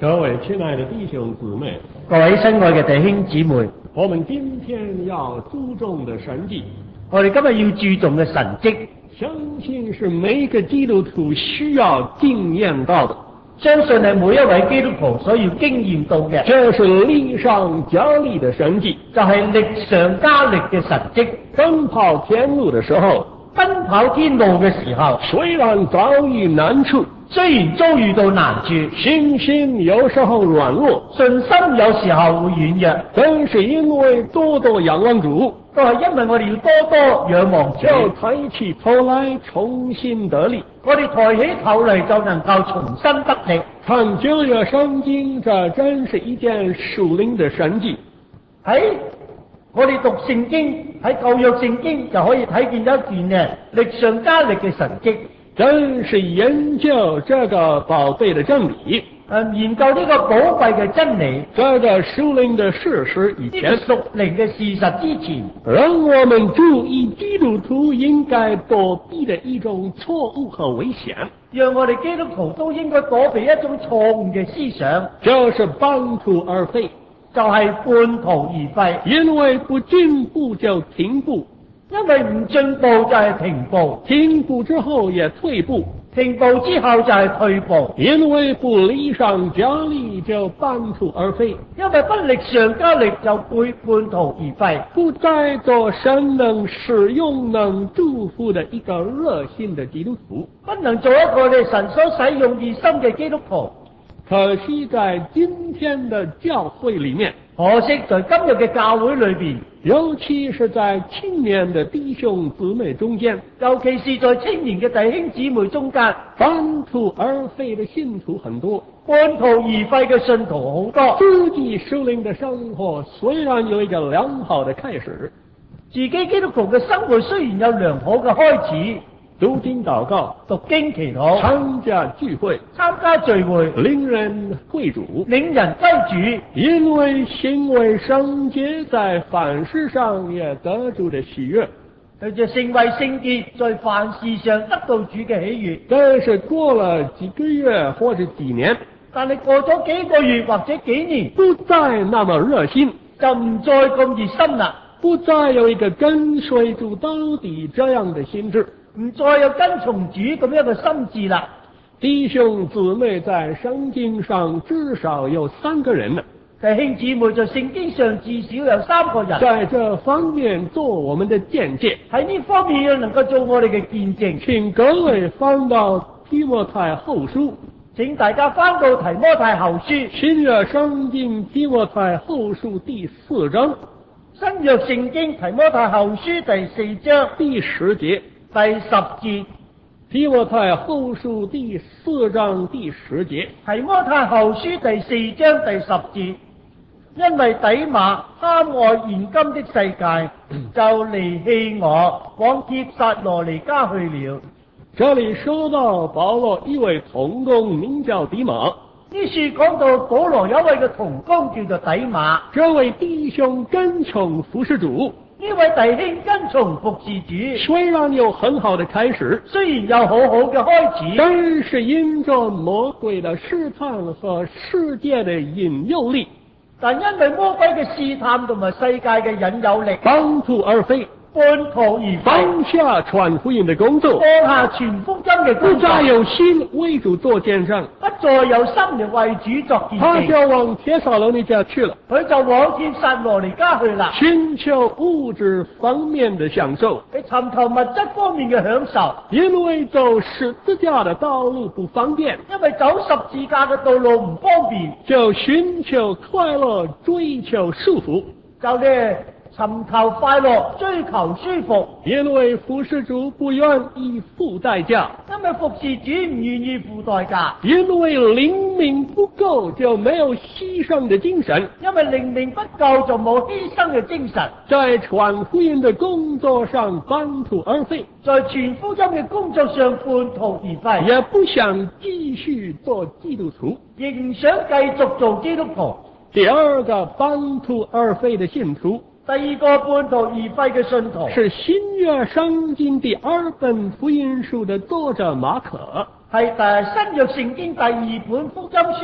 各位亲爱的弟兄姊妹， 各位親愛嘅弟兄姊妹， 我們今天要注重的神蹟， 我哋今日要注重嘅神蹟， 相信是每一個基督徒需要經驗到的。 相信係每一位基督徒所要經驗到嘅。 這是力上加力的神蹟， 就係力上加力嘅神蹟。 奔跑天路的時候， 奔跑天路嘅時候， 雖然遭遇難處， 雖然遭遇到難處， 信心有時候軟弱， 信心有時候會軟弱， 但是因為多多仰望主， 都係因為我哋要多多仰望主， 就抬起頭來重新得力。 我哋抬起頭嚟就能夠重新得力。 看舊約聖經，這真是一件屬靈的神蹟。 喺我哋讀聖經，喺舊約聖經就可以睇見一件力上加力嘅神蹟。 真是研究這個寶貝的真理， 研究呢個寶貴嘅真理， 這個屬靈的事實以前， 屬靈嘅事實之前， 讓我們注意基督徒應該躲避的一種錯誤和危險， 讓我哋基督徒都應該躲避一種錯誤嘅思想， 就是半途而廢， 就係半途而廢， 因為不進步就停步， 因為唔進步就係停步， 停步之後也退步， 停步之後就係退步， 因為不力上加力就半途而廢， 因為不力上加力就會半途而廢， 不再做神能使用能祝福的一個熱心的基督徒， 不能做一個嘅神所使用熱心嘅基督徒。 可惜在今天的教會裏面， 可惜在今日嘅教會裏邊， 尤其是在青年的弟兄姊妹中間， 尤其是在青年嘅弟兄姊妹中間， 半途而廢的信徒很多， 半途而廢嘅信徒好多， 自己屬靈的生活雖然有一個良好的開始， 自己基督徒嘅生活雖然有良好嘅開始， 讀經禱告， 讀經祈禱， 參加聚會，領人歸主，因為行為聖潔，在凡事上也得主的喜悅， 佢就成為聖潔，在凡事上得到主嘅喜悅。 但是過了幾個月或者幾年， 但係過咗幾個月或者幾年， 不再那麼熱心， 就唔再咁熱心啦， 不再有一個跟隨主到底這樣的心志， 唔再有跟從主咁樣嘅心志啦。 弟兄姊妹在聖經上至少有3個人， 弟兄姊妹在聖經上至少有3個人， 在這方面做我們的見證， 喺呢方面要能夠做我哋嘅見證。 請各位翻到提摩太後書， 請大家翻到提摩太後書， 新約聖經提摩太後書第4章， 新約聖經提摩太後書第4章第10節， 第10節。 提摩太後書第4章第10節， 提摩太後書第4章第10節，因為底馬貪愛現今的世界，就離棄我，往帖撒羅尼迦去了。 這裡說到保羅一位同工名叫底馬， 呢處講到保羅有一位嘅同工叫做底馬， 這位弟兄跟從服侍主， 呢位弟兄跟從服侍主， 雖然有很好的開始， 雖然有好好嘅開始， 但是因着魔鬼的試探和世界的引誘力， 但因為魔鬼嘅試探同埋世界嘅引誘力， 半途而廢， 半途而廢， 放下傳福音的工作， 放下傳福音嘅工作， 不再有心為主做見證， 不再有心嚟為主作見證， 他就往帖撒羅尼迦去了， 佢就往帖撒羅尼迦去啦， 尋求物質方面的享受， 去尋求物質方面嘅享受， 因為走十字架的道路不方便， 因為走十字架嘅道路唔方便， 就尋求快樂，追求舒服， 就尋求快樂，追求舒服， 因為服侍主不願意付代價， 因為服侍主唔願意付代價， 因為靈命不夠就沒有犧牲的精神， 因為靈命不夠就冇犧牲嘅精神， 在傳福音的工作上半途而廢， 在傳福音嘅工作上半途而廢， 也不想繼續做基督徒， 亦唔想繼續做基督徒。 第二個半途而廢的信徒， 第二個半途而廢嘅信徒， 是新約聖經第2本福音書的作者馬可， 係新約聖經第2本福音書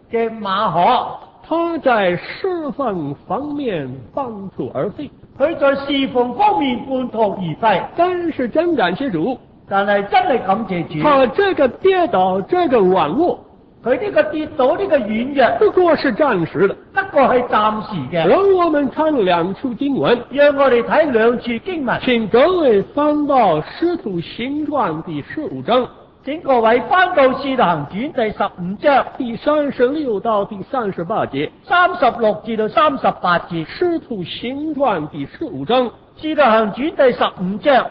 嘅馬可， 他在侍奉方面半途而废， 佢在侍奉方面半途而廢。 但是真感謝主， 但係真係感謝主， 他這個跌倒，這個軟弱， 佢呢個跌倒呢個軟弱， 不過是暫時的。 不過係暫時嘅。 讓我們看兩處經文， 讓我哋睇兩處經文。 請各位翻到《使徒行傳》第15章。 請各位翻到《使徒行傳》第15章第36到第38節 ，36至到38節，《 使徒行傳》第15章，《 使徒行傳》第15章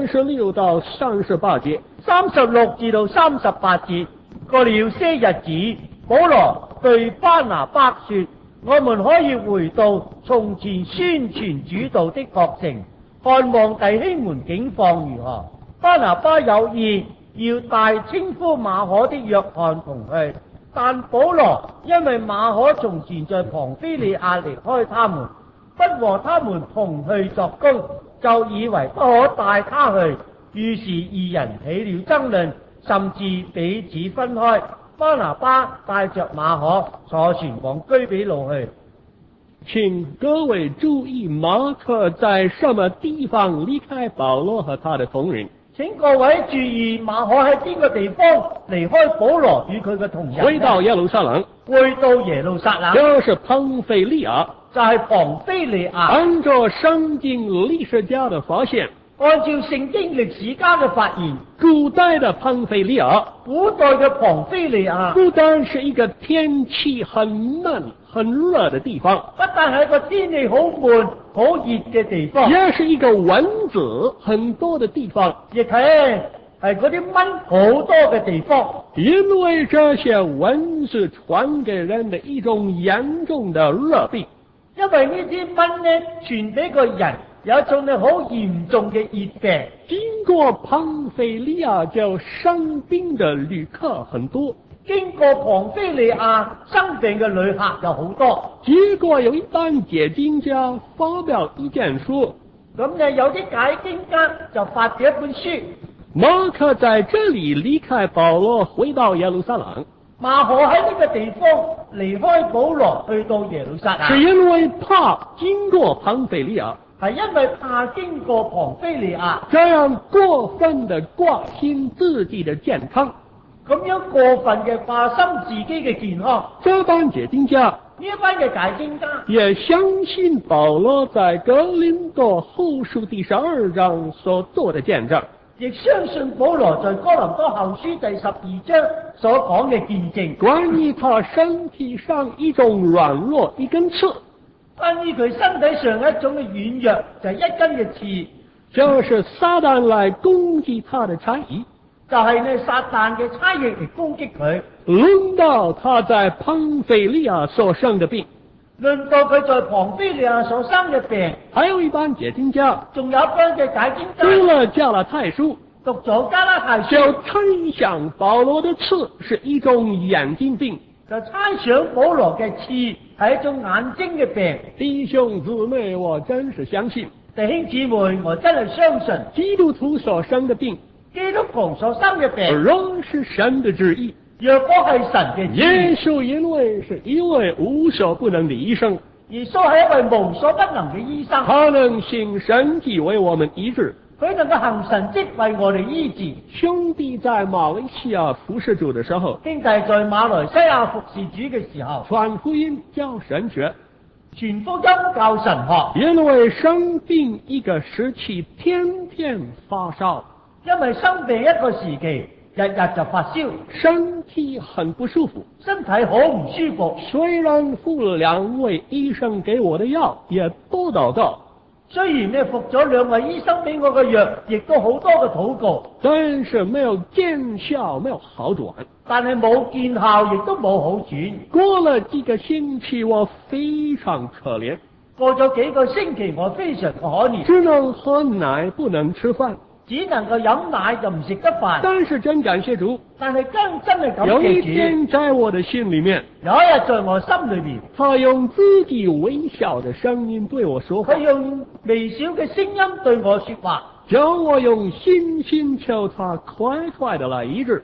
36到38節 ，36至到38節。過了些日子，保羅對巴拿巴說：我們可以回到從前宣傳主道的各城，看望弟兄們境況如何。巴拿巴有意要帶稱呼馬可的約翰同去，但保羅因為馬可從前在龐菲利亞離開他們，不和他們同去作工，就以為不可帶他去，於是二人起了爭論，甚至彼此分開。巴拿巴帶着馬可坐船往居比路去。 請各位注意馬可在什麼地方離開保羅和他的同人。 請各位注意馬可喺邊個地方離開保羅與佢嘅同人， 回到耶路撒冷， 回到耶路撒冷， 就是龐菲利亞， 就係龐菲利亞。 按照聖經歷史家的發現， 按照聖經歷史家嘅發現， 古代的龐菲利亞， 古代嘅龐菲利亞不但是一個天氣很悶很熱的地方， 不但係一個天氣好悶好熱嘅地方， 也是一個蚊子很多的地方， 亦係嗰啲蚊好多嘅地方。 因為這些蚊子傳給人的一種嚴重的熱病， 因為呢啲蚊呢傳俾個人有一種好嚴重嘅熱病。 經過龐菲利亞就生病的旅客很多， 經過龐菲利亞生病嘅旅客就好多。 結果有一班解經家發表意見說， 咁有啲解經家就發表一本書， 馬可在這裏離開保羅回到耶路撒冷， 馬可喺呢個地方離開保羅去到耶路撒冷， 是因為怕經過龐菲利亞， 係因為怕經過龐菲利亞， 這樣過分的掛心自己的健康， 咁樣過分嘅掛心自己嘅健康。 這班解經家呢一班嘅解經家也相信保羅在哥林多後書第12章所做的見證， 亦相信保羅在哥林多後書第12章所講嘅見證， 關於他身體上一種軟弱一根刺， 關於佢身體上一種嘅軟弱就係一根嘅刺， 就是撒旦來攻擊他的差役， 就係呢撒旦嘅差役嚟攻擊佢。 論到他在龐菲利亞所生的病， 論到佢在龐菲利亞所生嘅病， 還有一班解經家， 仲有一班嘅解經家讀了加拉太書， 讀咗加拉太書， 就猜想保羅的刺是一種眼睛病， 就猜想保羅嘅刺係一種眼睛嘅病。 弟兄姊妹，我真是相信， 弟兄姊妹，我真係相信基督徒所生的病， 基督徒所生嘅病， 若是神的旨意， 若果係神嘅旨意， 耶穌因為是一位無所不能的醫生， 耶穌係一位無所不能嘅醫生， 他能行神蹟為我們醫治， 佢能夠行神蹟為我哋醫治。 兄弟在馬來西亞服侍主的時候， 兄弟在馬來西亞服侍主嘅時候， 傳福音教神學， 傳福音教神學， 因為生病一個時期天天發燒， 因為生病一個時期日日就發燒， 身體很不舒服， 身體好唔舒服。 雖然服了兩位醫生給我的藥，也多禱告， 雖然你服咗兩位醫生俾我嘅藥，亦都好多嘅禱告， 但是沒有見效，沒有好轉。 但係冇見效，亦都冇好轉。 過了幾個星期，我非常可憐， 過咗幾個星期，我非常可憐， 只能喝奶，不能吃飯， 只能夠飲奶就唔食得飯。 但是真感謝主， 但係真係感有一謝主。 天在我的心裏面， 有一日在我心裏面， 他用自己微小的聲音對我說話， 佢用微小嘅聲音對我說話， 叫我用信心求他快快的來醫治，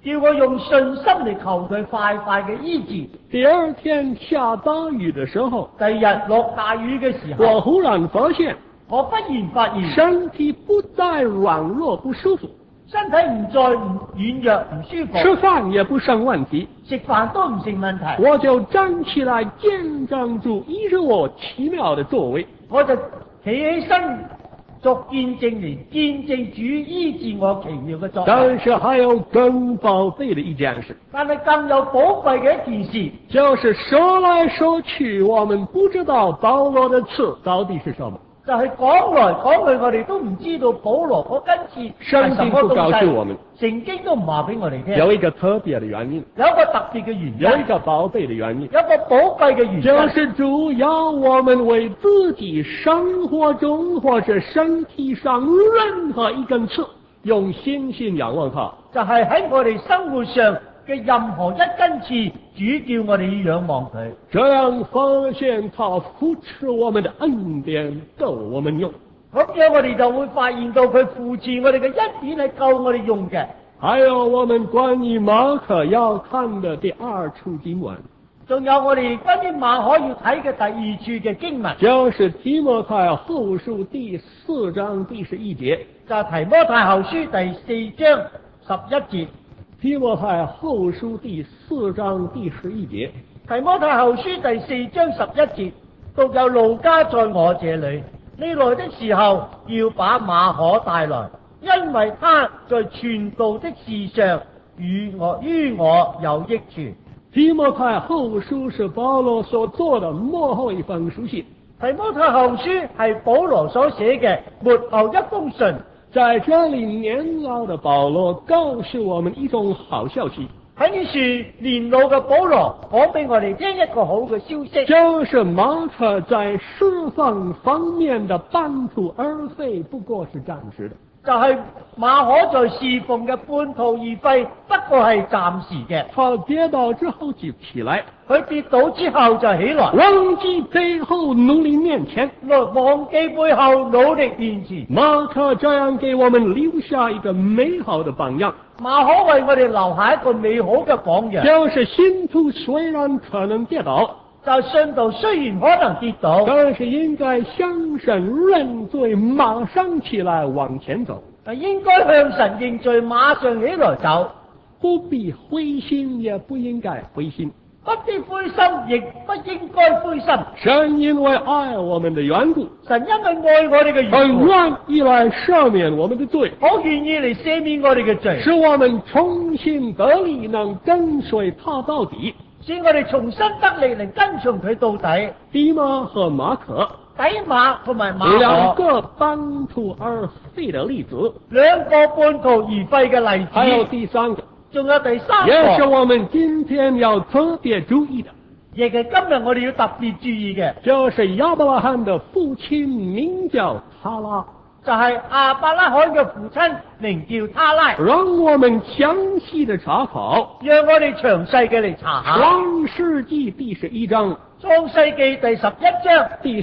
叫我用信心嚟求佢快快嘅醫治。 第二天下大雨的时候， 第二日落大雨嘅時候， 我忽然發現， 我忽然發現身體不再軟弱不舒服， 身體唔再軟弱唔舒服， 吃飯也不成問題， 食飯都唔成問題。 我就站起來見證主醫治我奇妙的作為， 我就企起身作見證嚟見證主醫治我奇妙嘅作為。 但是還有更寶貝的一件事， 但係更有寶貴嘅一件事， 就是說來說去，我們不知道保羅的刺到底是什麼。 就係講來講去，我哋都唔知道保羅嗰根刺係什麼東西。聖經不告訴我們，聖經都唔話俾我哋聽。 有一個特別的原因， 有一個特別嘅原因， 有一個寶貝的原因， 有一個寶貴嘅原因， 就是主要我們為自己生活中或者身體上任何一根刺，用信心仰望他。 就係喺我哋生活上嘅任何一根刺，主叫我哋仰望佢， 這樣發現他扶持我們的恩典夠我們用。 咁樣我哋就會發現到佢扶持我哋嘅恩典係夠我哋用嘅。 還有我們關於馬可要看的第二處經文， 仲有我哋關於馬可要睇嘅第二處嘅經文， 就是提摩太後書第4章第11節， 就係提摩太後書第4章11節。 提摩太後書第4章第11節， 提摩太後書第4章11節，獨有路加在我這裏，你來的時候要把馬可帶來，因為他在傳道的事上於我有益處。 提摩太後書是保羅所做的末後一封書信， 提摩太後書係保羅所寫嘅末後一封信。 在這裏年老的保羅告訴我們一種好消息， 喺呢處年老嘅保羅講俾我哋聽一個好嘅消息， 就是馬可在釋放方面的半途而廢不過是暫時的， 就係馬可在侍奉嘅半途而廢不過係暫時嘅。 他跌倒之後就起來， 佢跌倒之後就起來， 忘記背後努力面前， 忘記背後努力面前。 馬可這樣給我們留下一個美好的榜樣， 馬可為我哋留下一個美好嘅榜樣， 就是信徒雖然可能跌倒， 就信徒雖然可能跌倒， 但是應該向神認罪，馬上起來往前走。 應該向神認罪，馬上起來走， 不必灰心，也不應該灰心。 不必灰心，亦不應該灰心。 神因為愛我們的緣故， 神因為愛我哋嘅緣故， 很願意來赦免我們的罪， 好願意嚟赦免我哋嘅罪， 使我們重新得力，能跟隨他到底。 使我哋重新得力，能跟從佢到底。 迪馬和馬可， 底馬同埋馬可， 兩個半途而廢的例子， 兩個半途而廢嘅例子。 還有第三個， 仲有第三個， 也是我們今天要特別注意的， 亦係今日我哋要特別注意嘅， 就是亞伯拉罕的父親名叫他拉， 就係亞伯拉罕嘅父親名叫他拉。 讓我們詳細的查考， 讓我哋詳細嘅嚟查下創世紀第11章， 創世紀第11章第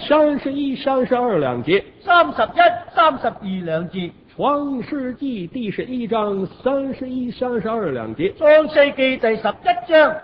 31、32兩節 ，31、32兩節。 創世紀第11章31、32兩節， 創世紀第11章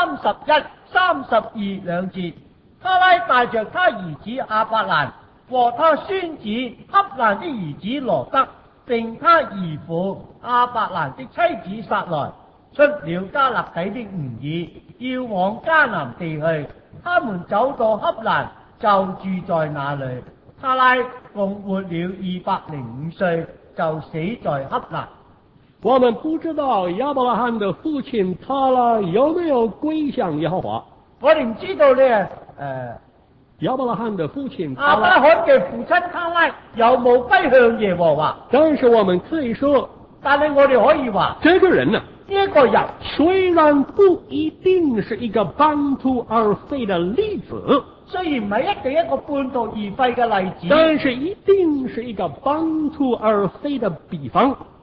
31、32兩節。他拉帶着他兒子亞伯蘭和他孫子恰蘭的兒子羅得，並他兒父亞伯蘭的妻子撒萊，出了加勒底的吾珥，要往迦南地去。他們走到恰蘭，就住在那裏。他拉共活了205歲，就死在恰蘭。 我們不知道亞伯拉罕的父親他拉有沒有歸向耶和華。 我哋唔知道呢， 亞伯拉罕的父親亞伯拉罕嘅父親他拉有冇歸向耶和華？ 但是我們可以說， 但係我哋可以話， 這個人呢， 呢一個人雖然不一定是一個半途而廢的例子， 雖然唔係一定一個半途而廢嘅例子， 但是一定是一個半途而廢的比方。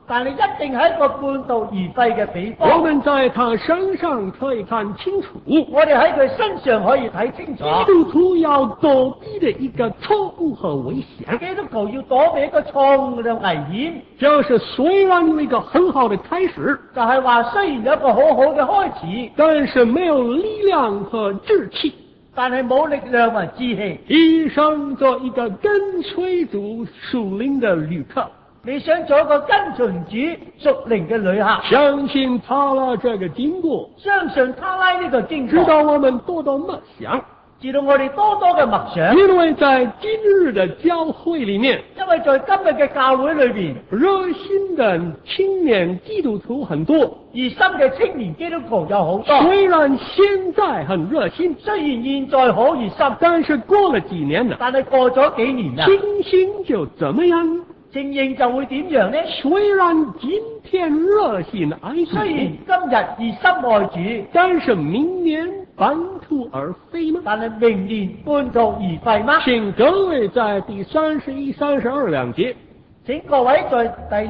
但係一定係一個半途而廢嘅比方。 我們在他身上可以看清楚， 我哋喺佢身上可以睇清楚。 基督徒要躲避的一個錯誤和危險， 基督徒要躲避一個錯誤嘅危險， 就是雖然有一個很好的開始， 就係話雖然有一個好好嘅開始， 但是沒有力量和志氣， 但係冇力量和志氣， 你想做一個跟隨主屬靈的旅客， 你想做一個跟隨主屬靈嘅旅客， 相信他了這個經過， 相信他拉呢個經過， 直到我們多多默想， 直到我哋多多嘅默想。 因為在今日的教會裏面， 因為在今日嘅教會裏邊， 熱心的青年基督徒很多， 熱心嘅青年基督徒有好多。 雖然現在很熱心， 雖然現在好熱心， 但是過了幾年了， 但係過咗幾年啦， 情形就怎麼樣？ 情形就會點樣呢？ 雖然今天熱心愛主， 雖然今日熱心愛主， 但是明年半途而廢嗎？ 但係明年半途而廢嗎？ 請各位在第31、32兩節， 請各位在第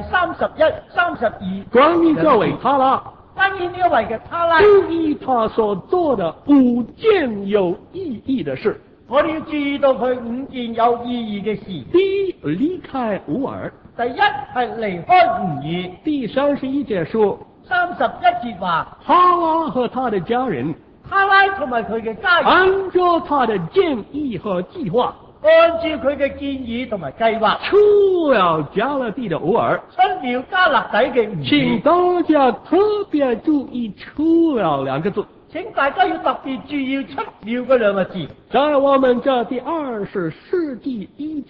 31、32 關於這位他拉， 關於呢一位嘅他拉， 注意他所做的5件有意義的事。 我哋要注意到佢5件有意義嘅事。 第一，離開烏爾。 第一係離開烏爾。 第31節說 31節話， 他拉和他的家人， 他拉同埋佢嘅家人， 按照他的建議和計劃， 按照佢嘅建議同埋計劃， 出了加勒地的烏爾。 出了加勒底嘅烏爾。 請大家特別注意出了2個字。 請大家要特別注意出了嗰2個字。 在我們這第20世紀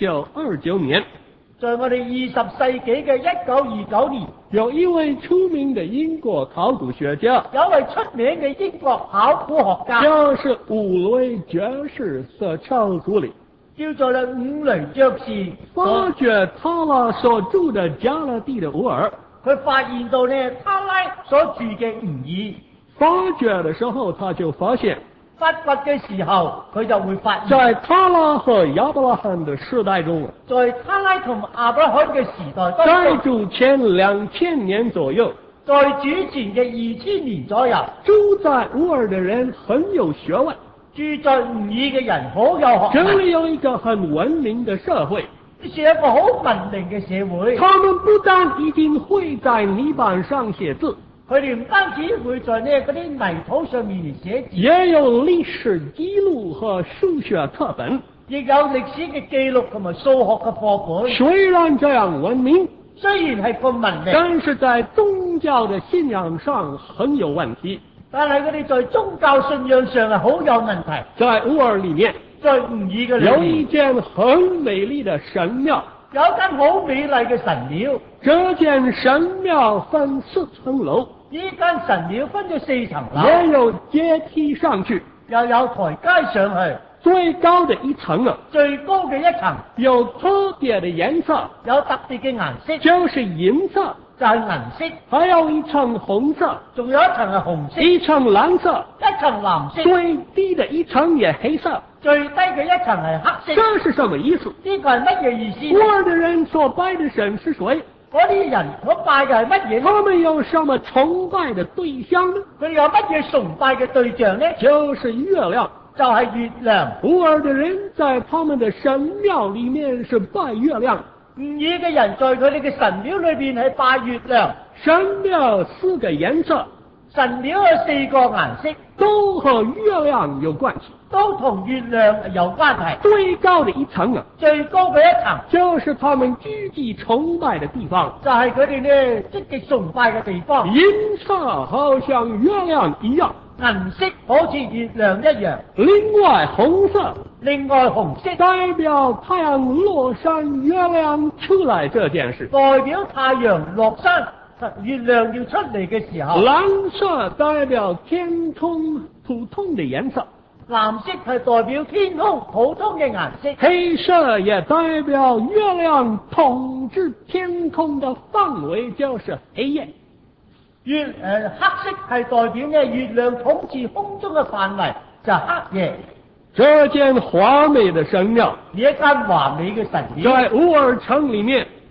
1929年， 在我哋20世紀嘅1929年， 有一位出名的英國考古學家， 有一位出名嘅英國考古學家， 就是伍雷爵士所抄出嚟， 叫做伍雷爵士， 發掘他拉所住的加勒地的烏爾。 佢發現到呢，他拉所住嘅烏爾。 發掘的時候，他就發現， 發掘嘅時候，佢就會發現， 在他拉和亞伯拉罕的世代中， 在他拉同亞伯拉罕嘅時代當中， 在主前2000年左右， 在主前嘅2000年左右， 住在烏爾的人很有學問， 住在烏爾嘅人好有學問， 這裏有一個很文明的社會， 這是一個好文明嘅社會。 他們不但一定會在泥板上寫字， 佢哋唔單止會在呢嗰啲泥土上面嚟寫字， 也有歷史記錄和數學課本， 亦有歷史嘅記錄同埋數學嘅課本。 雖然這樣文明， 雖然係咁文明， 但是在宗教的信仰上很有問題。 但係佢哋在宗教信仰上係好有問題。 在烏爾裏面， 在烏爾嘅裏面有一間很美麗的神廟， 有一間好美麗嘅神廟。 這間神廟分4層樓， 呢間神廟分咗4層樓， 也有階梯上去， 又有台階上去。 最高的一層啊， 最高嘅一層有特別的顏色， 有特別嘅顏色， 就是銀色， 就係銀色。 還有一層紅色， 仲有一層係紅色， 一層藍色， 一層藍色， 最低的一層也黑色。 最低嘅一層係黑色。 這是什麼意思？ 呢個係乜嘢意思？ 烏爾的人所拜的神是誰？ 嗰啲人所拜嘅係乜嘢？ 他們有什麼崇拜的對象呢？ 佢哋有乜嘢崇拜嘅對象呢？ 就是月亮。 就係月亮。 烏爾的人在他們的神廟裏面是拜月亮。 烏爾嘅人在佢哋嘅神廟裏邊係拜月亮。 神廟4個顏色， 神廟有4個顏色， 都和月亮有關係， 都同月亮有關係。 最高的一層啊， 最高嘅一層就是他們積極崇拜的地方， 就係佢哋呢積極崇拜嘅地方。 銀色好像月亮一樣， 銀色好似月亮一樣。 另外紅色， 紅色代表太陽落山，月亮出來這件事， 代表太陽落山，月亮要出嚟嘅時候。 藍色代表天空普通的顏色， 藍色係代表天空普通嘅顏色。 黑色也代表月亮統治天空的範圍，就是黑夜。 黑色係代表呢月亮統治空中嘅範圍，就黑夜。 這間華美的神廟， 呢一間華美嘅神廟， 在烏爾城裏面，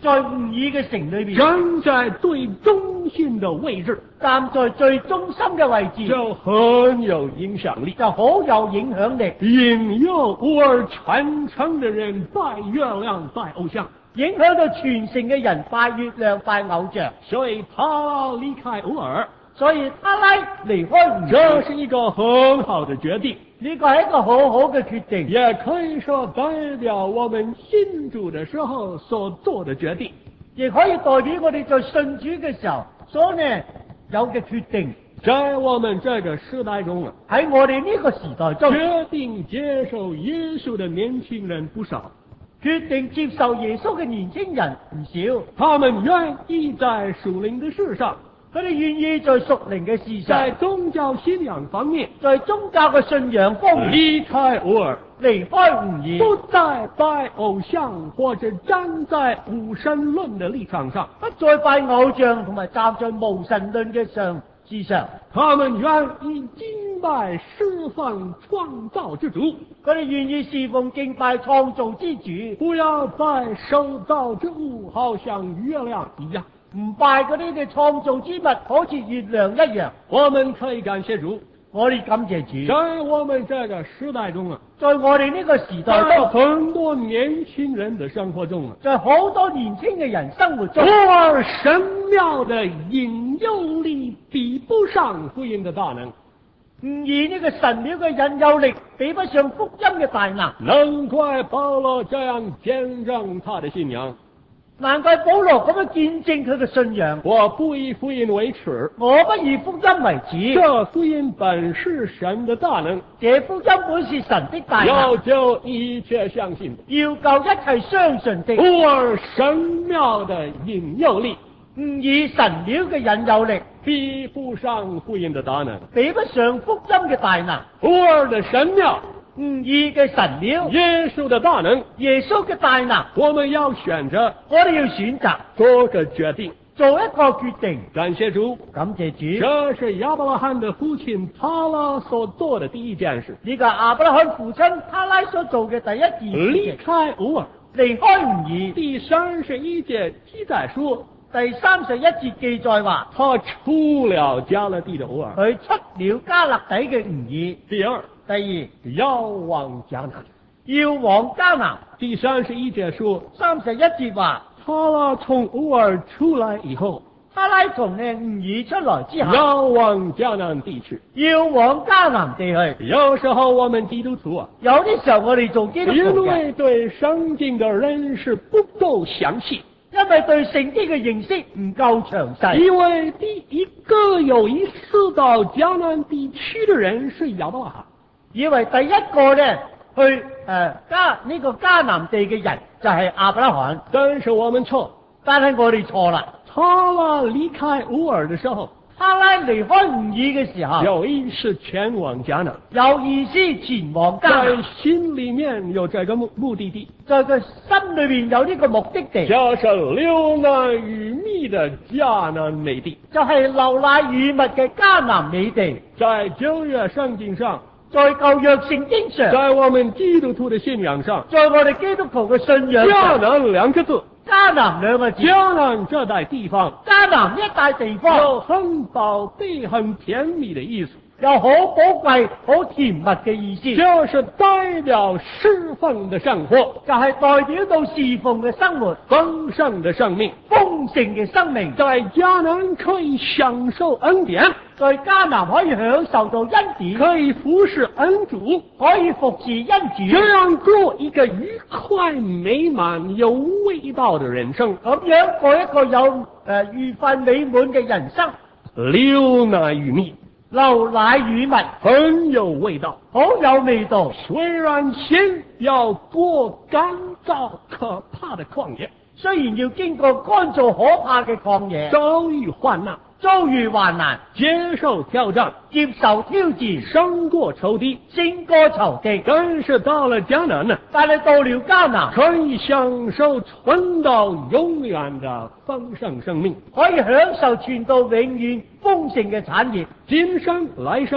在吾爾嘅城裏邊， 站在最中心的位置， 站在最中心嘅位置， 就很有影響力， 就好有影響力， 引誘烏爾全城的人拜月亮、拜偶像， 影響到全城嘅人拜月亮、拜偶像。 所以他離開烏爾， 所以他拉離開吾爾， 這是一個很好的決定， 呢個係一個好好嘅決定， 也可以說代表我們信主的時候所做的決定， 亦可以代表我哋在信主嘅時候所有嘅決定。 在我們這個時代中啊， 喺我哋呢個時代中， 決定接受耶穌的年輕人不少， 決定接受耶穌嘅年輕人唔少， 他們願意在屬靈的事上， 佢哋願意在屬靈嘅事上， 在宗教信仰方面， 在宗教嘅信仰方面離開烏爾， 離開吾爾， 不再拜偶像或者站在無神論的立場上， 不再拜偶像同埋站在無神論嘅事上， 他們願意敬拜侍奉創造之主， 佢哋願意侍奉敬拜創造之主， 不要拜受造之物，好像月亮一樣， 唔拜嗰啲嘅創造之物，好似月亮一樣。 我們可以感謝主， 我哋感謝主， 在我們這個時代中啊， 在我哋呢個時代在中， 很多年輕人的生活中啊， 在好多年輕嘅人生活中， 烏爾神廟的引誘力比不上福音的大能， 吾爾呢個神廟嘅引誘力比不上福音嘅大能。 難怪保羅這樣見證他的信仰， 難怪保羅咁樣見證佢嘅信仰。 我不以福音為恥， 我不以福音為恥。 這福音本是神的大能， 這福音本是神的大要能， 救一切相信的。 要救一切相信的。 烏爾神廟的引誘力吾爾神廟嘅引誘力比不上福音的大能， 比不上福音嘅大能。 烏爾的神廟， 吾爾嘅神廟， 耶穌的大能， 耶穌嘅大能， 我們要選擇， 我哋要選擇做個決定， 做一個決定。 感謝主， 感謝主， 這是亞伯拉罕的父親他拉所做的第一件事。 呢個係亞伯拉罕父親他拉所做嘅第一件事離情。 開烏爾， 離開吾爾。 第31節記載說， 第31節記載話， 他出了迦勒地的烏爾。 佢出了迦勒底嘅吾爾。 第二， 第二， 要往迦南。 要往迦南。 第31節說 31節話， 他拉從烏爾出來以後， 他拉從吾爾出來之後， 要往迦南地去。 要往迦南地去。 有時候我們基督徒啊， 有啲時候我哋做基督徒因嘅， 為對聖經的認識不夠詳細， 因為對聖經嘅認識唔夠詳細， 因為第一個有一次到迦南地區的人是亞伯拉罕， 以為第一個呢去呢個迦南地嘅人就係亞伯拉罕， 但是我們錯， 但係我哋錯啦。 他拉離開烏爾的時候， 他拉離開吾爾嘅時候， 有意識前往迦南， 有意思前往迦在南， 心裏面有這個目的地， 在佢心裏邊有呢個目的地， 就是流奶與蜜的迦南美地。 就係流奶與蜜嘅迦南美地。 在舊約聖經上， 在舊約聖經上， 在我們基督徒的信仰上， 在我哋基督徒嘅信仰迦上， 南兩個字， 迦南兩個字， 迦南這帶地方迦南一帶地方有很寶貝、很甜蜜的意思， 有好寶貴、好甜蜜嘅意思， 就是代表侍奉的生活， 就係代表到侍奉嘅生活、 豐盛的生命。 豐盛嘅生命。 在迦南可以享受恩典， 在迦南可以享受到恩典， 可以服侍恩主， 可以服侍恩主， 這樣過一個愉快、美滿、有味道的人生。 咁樣過一個有愉快美滿嘅人生。 流奶與蜜， 流奶與蜜， 很有味道。 好有味道。 雖然先要過乾燥可怕的曠野， 雖然要經過乾燥可怕嘅曠野， 遭遇患難， 遭遇患難， 接受挑戰， 接受挑戰， 勝過仇敵， 勝過仇敵。 但是到了迦南呢， 但係到了迦南， 可以享受存到永遠的豐盛生命， 可以享受傳到永遠豐盛嘅產業。 今生來生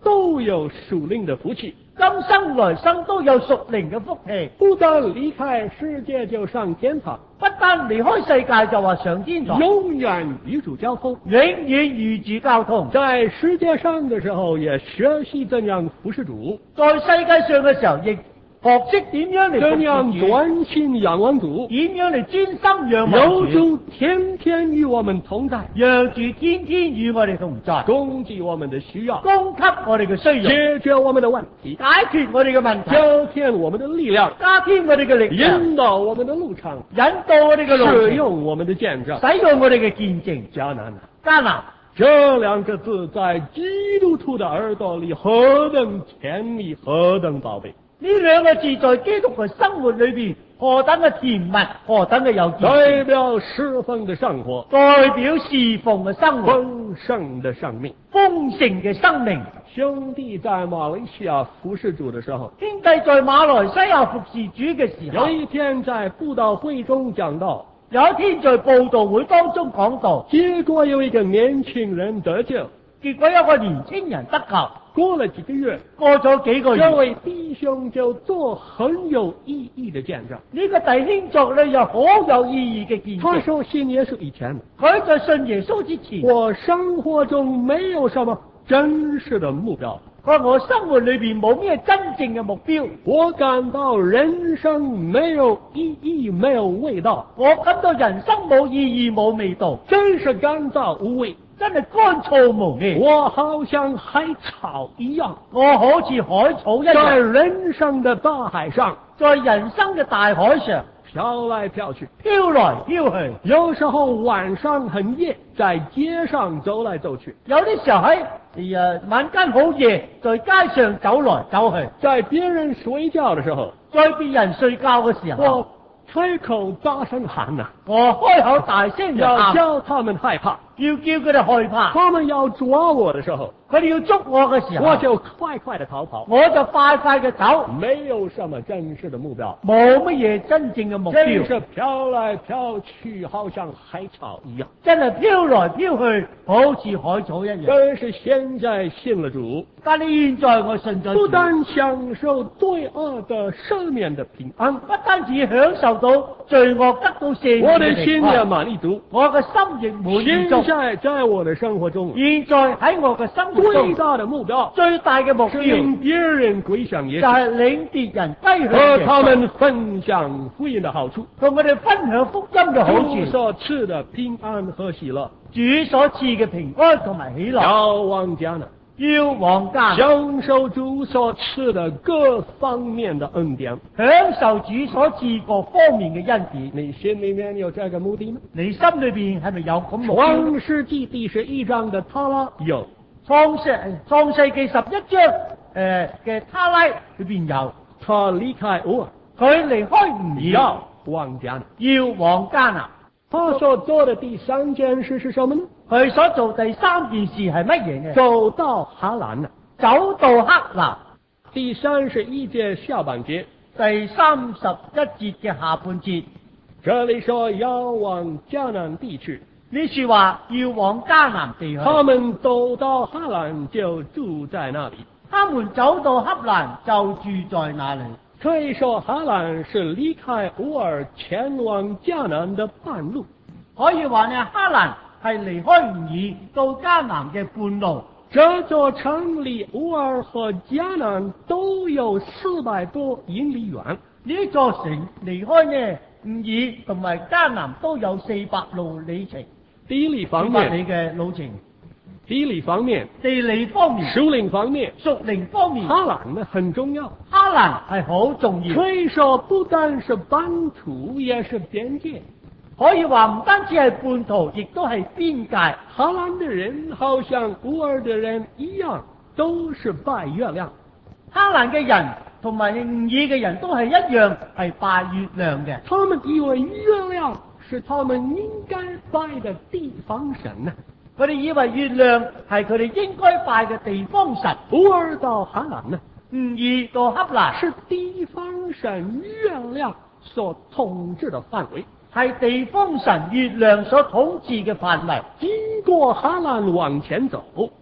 都有属灵的福气， 今生來生都有屬靈嘅福氣。 不但離開世界就上天堂， 不單離開世界就話上天堂， 永遠與主交通， 永遠與主交通。 在世界上的時候也學習怎樣服侍主， 在世界上嘅時候亦學識點樣嚟怎樣專心仰望主， 點樣嚟專心仰望主， 有主天天與我們同在， 讓主天天與我哋同在， 供給我們的需要， 供給我哋嘅需要， 解決我們的問題， 解決我哋嘅問題， 加添我們的力量， 加添我哋嘅力量， 引導我們的路程， 引導我哋嘅路程， 使用我們的見證， 使用我哋嘅見證。 迦南， 迦南這兩個字在基督徒的耳朵裏何等甜蜜，何等寶貝。 呢兩個字在基督嘅生活裏邊何等嘅甜蜜，何等嘅有意義， 代表侍奉的生活， 代表侍奉嘅生活， 豐盛的生命， 豐盛嘅生命。 兄弟在馬來西亞服侍主的時候， 兄弟在馬來西亞服侍主嘅時候， 有一天在佈道會中講到， 有一天在佈道會當中講到， 結果有一個年輕人得救， 結果有個年輕人得救。 過了幾個月， 過咗幾個月， 這位弟兄就做很有意義的見證。 呢個弟兄作呢有好有意義嘅見證。 他說信耶穌以前， 佢在信耶穌之前， 我生活中沒有什麼真實的目標。 佢話我生活裏邊冇咩真正嘅目標， 我感到人生沒有意義，沒有味道。 我感到人生冇意義，冇味道， 真是乾燥無味， 真係乾燥無味。 我好像海草一樣， 我好似海草一樣， 在人生的大海上， 在人生嘅大海上飄來飄去， 飄來飄去。 有時候晚上很夜，在街上走來走去， 有啲時候喺晚間好夜，在街上走來走去。 在別人睡覺的時候， 在別人睡覺嘅時候， 我開口大聲喊啊！ 我開口大聲就喊， 要叫他們害怕， 要叫佢哋害怕。 他們要抓我的時候， 佢哋要捉我嘅時候， 我就快快地逃跑， 我就快快嘅走， 沒有什麼真實的目標， 冇乜嘢真正嘅目標， 真是飄來飄去，好像海草一樣， 真係飄來飄去，好似海草一樣。 但是現在信了主， 但係現在我信咗主， 不但享受罪惡的赦免的平安， 不單止享受到罪惡得到赦免嘅平安， 我的心也滿意足， 我嘅心亦滿意足。 現在我的生活中， 現在喺我嘅生活中， 最大的目標， 最大嘅目標， 是令別人歸向耶穌， 就係領別人歸向耶穌， 和他們分享福音的好處， 同我哋分享福音嘅好處， 主所賜的平安和喜樂， 主所賜嘅平安同埋喜樂， 要往迦南， 要往迦南， 享受主所賜的各方面的恩典， 享受主所賜各方面嘅恩典。 你心裏面有這個目的嗎？ 你心裏邊係咪有咁目標？ 創世紀第11章的他拉有， 創世紀11章嘅他拉裏邊有， 他離開烏爾， 佢離開吾珥， 要往迦南， 要往迦南。 他所做的第三件事是什麼呢？ 佢所做第三件事係乜嘢呢？ 走到哈蘭， 走到哈蘭。 第31節下半節， 第31節嘅下半節， 這裏說要往迦南地去， 呢說話要往迦南地去。 他們走到哈蘭就住在那裏， 他們走到哈蘭就住在那裏。 可以說哈蘭是離開烏爾前往迦南的半路， 可以話呢，哈蘭係離開吾珥到迦南嘅半路。 這座城離烏爾和迦南都有400多英里遠， 呢座城離開呢吾珥同埋迦南都有400路里程。 地理方面， 你嘅路程。 地理方面， 地理方面， 屬靈方面， 屬靈方面， 哈蘭呢很重要。 哈蘭係好重要。 可以說不單是版圖，也是邊界。 可以話唔單止係半途，亦都係邊界。 哈蘭的人好像烏爾的人一樣，都是拜月亮。 哈蘭嘅人同埋吾珥嘅人都係一樣，係拜月亮嘅。 他們以為月亮是他們應該拜的地方神呢。 佢哋以為月亮係佢哋應該拜嘅地方神。 烏爾到哈蘭呢， 吾珥到哈蘭是地方神月亮所統治的範圍， 係地方神月亮所統治嘅範圍。 經過哈蘭往前走，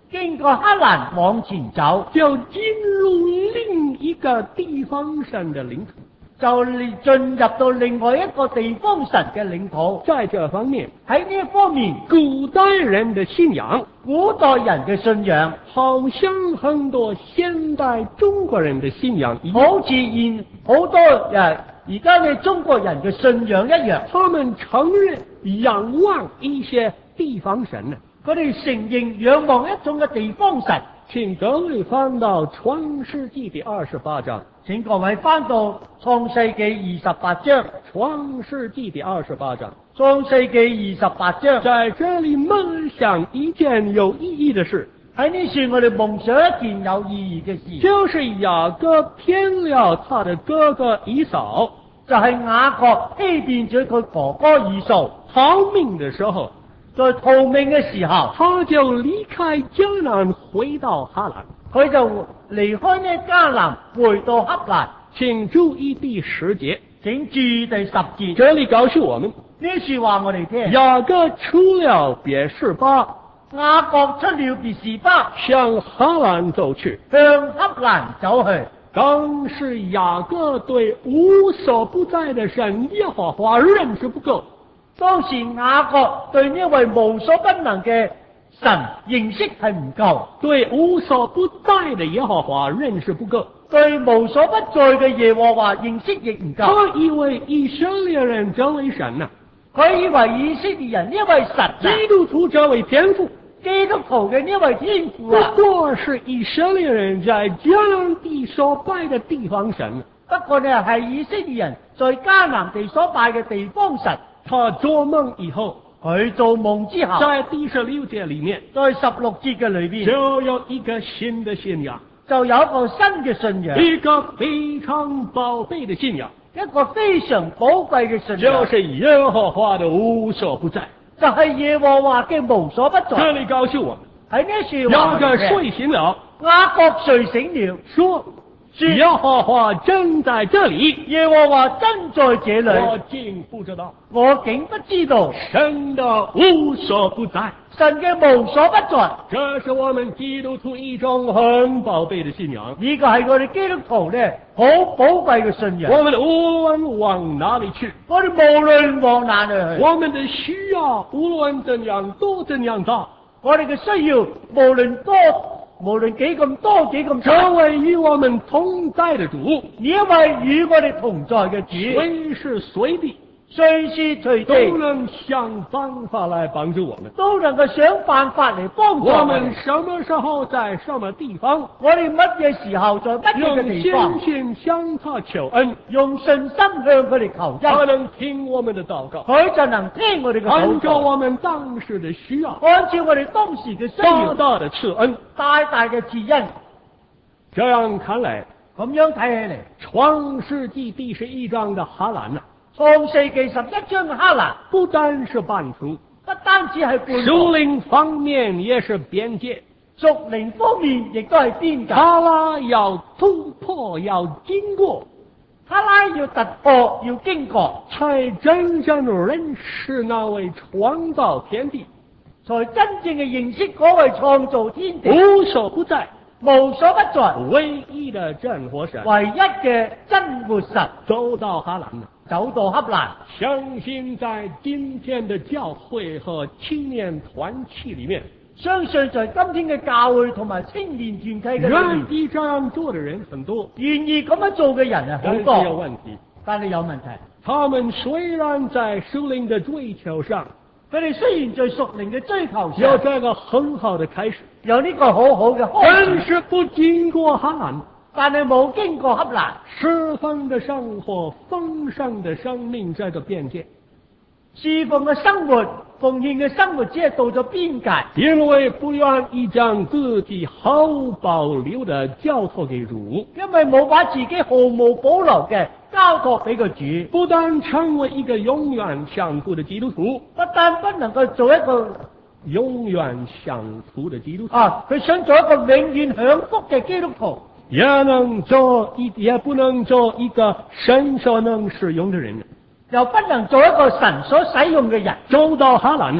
經過黑蘭往前走， 就進入另一個地方神的領土， 就進入到另外一個地方神嘅領土。 在這方面， 喺呢一方面， 古代人的信仰， 古代人嘅信仰， 好像很多現代中國人的信仰一樣， 好似好多而家嘅中國人嘅信仰一樣， 他們承認仰望一些地方神啊。 佢哋承認仰望一種嘅地方神。 請各位翻到創世紀第28章， 請各位翻到創世紀28章， 創世紀第28章， 創世紀28章， 在這裏夢想一件有意義的事。 喺呢處我哋夢想一件有意義嘅事， 就是雅各騙了他的哥哥以掃， 就係雅各欺騙咗佢哥哥以掃， 逃命的時候， 在逃命嘅時候， 他就離開迦南回到哈蘭， 佢就離開呢迦南回到哈蘭。 請注意第10節， 請注意第10節， 這裏告訴我們， 呢處話我哋聽， 雅各出了別是巴， 雅各出了別是巴， 向哈蘭走去， 向哈蘭走去。 當時雅各對無所不在的神耶和華認識不夠， 當時雅各對呢位無所不能嘅神認識係唔夠， 對無所不在的耶和華認識不夠， 對無所不在嘅耶和華認識亦唔夠。 他以為以色列人這位神啊， 佢以為以色列人呢位神， 基督徒這位天父， 基督徒嘅呢位天父啊， 不過是以色列人在迦南地所拜的地方神。 不過呢係以色列人在迦南地所拜嘅地方神。 他做夢以後， 佢做夢之後， 在第16節裏面， 在16節嘅裏邊， 就有一個新的信仰， 就有一個新嘅信仰， 一個非常寶貝的信仰， 一個非常寶貴嘅信仰， 就是耶和華的無所不在， 就係耶和華嘅無所不在。 這裏告訴我們， 喺呢處雅各睡醒了， 雅各睡醒了， 說耶和華真在這裏， 耶和華真在這裏， 我竟不知道， 我竟不知道神的無所不在， 神嘅無所不在。 這是我們基督徒一種很寶貝的信仰， 呢個係我哋基督徒咧好寶貴嘅信仰。 我們無論往哪裏去， 我哋無論往哪裏去， 我們的需要無論怎樣都怎樣大， 我哋嘅需要無論幾咁多幾咁大， 這位與我們同在的主， 呢一位與我哋同在嘅主， 隨時隨地隨時隨都地能想辦法來幫助我們， 都能夠想辦法嚟幫助我們什麼時候在什麼地方， 我哋乜嘢時候在乜嘢嘅地方， 用信心向他求恩， 用信心向佢哋求他恩， 能聽我們的禱告， 佢就能聽我哋嘅禱按照告， 我們當時的需要， 按照我哋當時嘅需大要， 大的賜恩。 大大嘅賜恩。 這樣看來， 咁樣睇起嚟， 創世紀第11章的哈蘭啊， 創世紀11章嘅哈蘭， 不單是半途， 不單止係半屬途， 靈方面也是邊界， 屬靈方面亦都係邊界。 哈拉要突破，要經過， 哈拉要突破，要經過， 才真正認識那位創造天地、 才真正嘅認識嗰位創造天地、 無所不在、 無所不在、 唯一的真活神， 唯一嘅真活神。 走到哈蘭， 走到哈蘭， 相信在今天的教會和青年團契裏面， 相信在今天嘅教會同埋青年團契嘅裏願面， 意這樣做的人很多， 願意咁樣做嘅人係好但是有多， 問題。 但係有問題。 他們雖然在屬靈的追求上佢哋雖然在屬靈嘅追求有上這個很好的開始， 有呢個好好嘅開但始， 是不經過哈蘭， 但係冇經過哈蘭， 釋放的生活、豐盛的生命這個邊界， 侍奉嘅生活、奉獻嘅生活，只係到咗邊界， 因為不願意將自己毫無保留的交託給主， 因為冇把自己毫無保留嘅交託俾個主， 不但成為一個永遠享福的基督徒， 不但不能夠做一個永遠享福的基督徒， 佢想做一個永遠享福嘅基督徒， 也不能做一個神所能使用的人。 又不能做一個神所使用嘅人。 走到哈蘭了，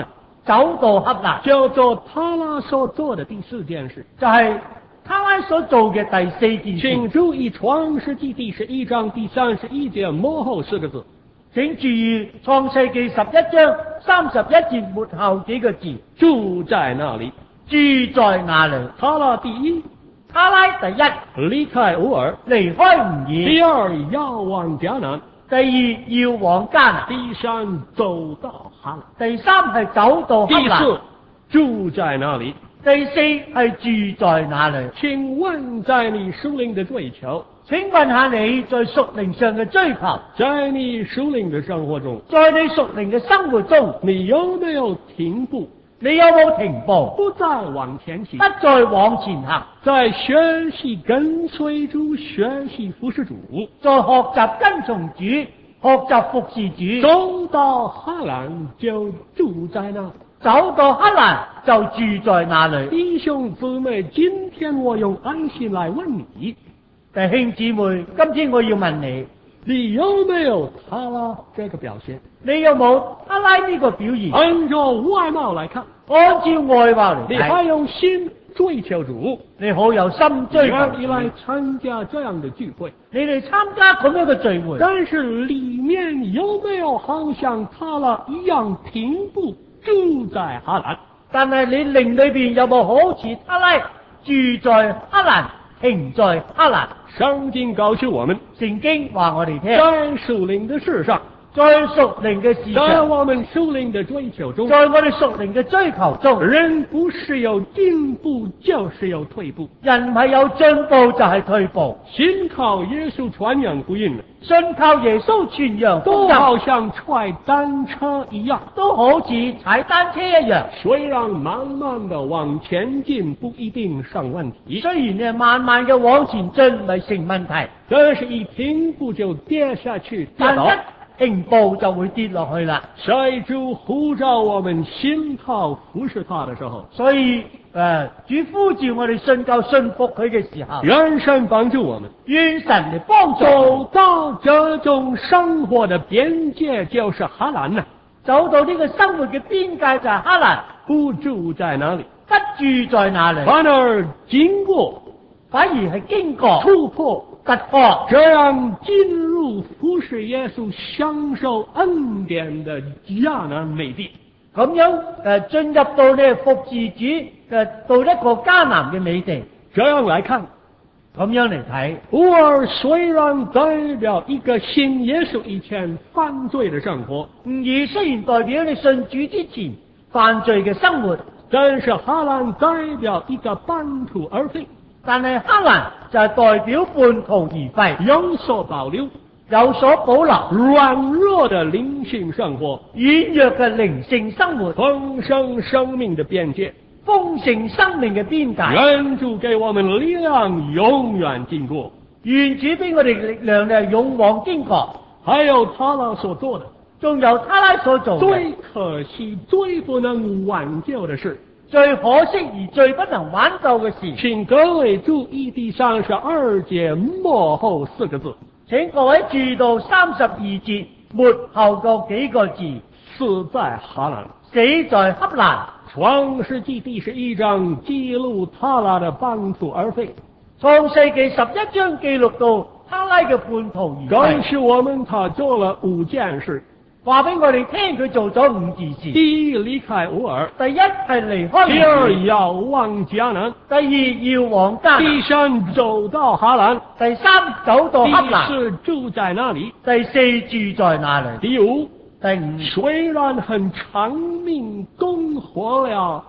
走到黑蘭， 叫做他拉所做的第四件事， 就係他拉所做嘅第四件事。 請注意創世記第11章第31節末後4個字。 請注意創世記11章31節末後幾個字。 住在那裡， 住在那裡。 他拉第一， 他拉第一， 離開烏爾， 離開吾爾。 第二要往迦南， 第二要往迦南。 第三走到哈蘭， 第三係走到黑蘭。 第四住在那裡。 第四係住在那裡。 請問在你屬靈的追求， 請問下你在屬靈上嘅追求， 在你屬靈的生活中， 在你屬靈嘅生活中， 你有沒有停步？ 你有冇停步？ 不再往前行， 不再往前行， 在學習跟隨主，學習服侍主， 在學習跟從主，學習服侍主。 走到哈蘭就住在那。 走到黑蘭就住在那裡。 弟兄姊妹，今天我用愛心來問你， 弟兄姊妹，今天我要問你， 你有沒有他拉這個表現？ 你有冇他拉呢個表現？ 按照外貌來看， 按照外貌嚟睇， 你還有心追求主， 你好有心追求主， 你來參加這樣的聚會， 你嚟參加咁樣嘅聚會， 但是裡面有沒有好像他拉一樣停步住在哈蘭？ 但係你靈裏邊有冇好似他拉住在哈蘭，停在哈蘭？ 聖經告訴我們， 聖經話我哋聽， 在屬靈的事上， 在屬靈嘅事在上， 我們屬靈的追求中， 在我哋屬靈嘅追求中， 人不是有進步就是有退步， 人唔係有進步就係退步。 信靠耶穌傳揚福音， 信靠耶穌傳揚福音， 都好像踩單車一樣， 都好似踩單車一樣。 雖然慢慢的往前進不一定上問題， 雖然你慢慢嘅往前進唔係成問題， 但是一停步就跌下去跌倒， 一停步就會跌落去啦。 在主呼召我們信靠服侍他的時候， 所以主呼召我哋信靠信服佢嘅時候， 願神幫助我們， 願神嚟幫助走到這種生活的邊界就是哈蘭了， 走到呢個生活嘅邊界就係哈蘭， 不住在哪裡， 不住在哪裡， 反而經過， 反而係經過突破， 突破， 這樣進入服侍耶穌享受恩典的迦南美地。 咁樣進入到呢服侍主到一個迦南嘅美地。 這樣來看， 咁樣嚟睇， 烏爾雖然代表一個信耶穌以前犯罪的生活， 吾爾雖然代表你信主之前犯罪嘅生活， 但是哈蘭代表一個半途而廢， 但係哈蘭就係代表半途而廢， 有所保留， 有所保留， 軟弱的靈性生活， 軟弱嘅靈性生活， 豐盛生命的邊界， 豐盛生命嘅邊界。 願主給我們力量，永遠經過。 願主俾我哋力量嘅勇往經過。 還有他拉所做的， 仲有他拉所做嘅， 最可惜、最不能挽救的事， 最可惜而最不能挽救嘅事。 請各位注意第32節末後4個字。 請各位注意到32節末後嗰幾個字， 死在哈蘭， 死在黑蘭。 創世記第11章記錄他拉的半途而廢， 創世記11章記錄到他拉嘅半途而告廢。 訴我們他做了5件事， 話俾我哋聽佢做咗5件事。 第一，離開烏爾， 第一係離開， 第二要往迦南， 第二要往迦南， 第三走到哈蘭， 第三走到黑第蘭， 四住在那裡， 第四住在那裡， 第五， 第五雖然很長命，共活了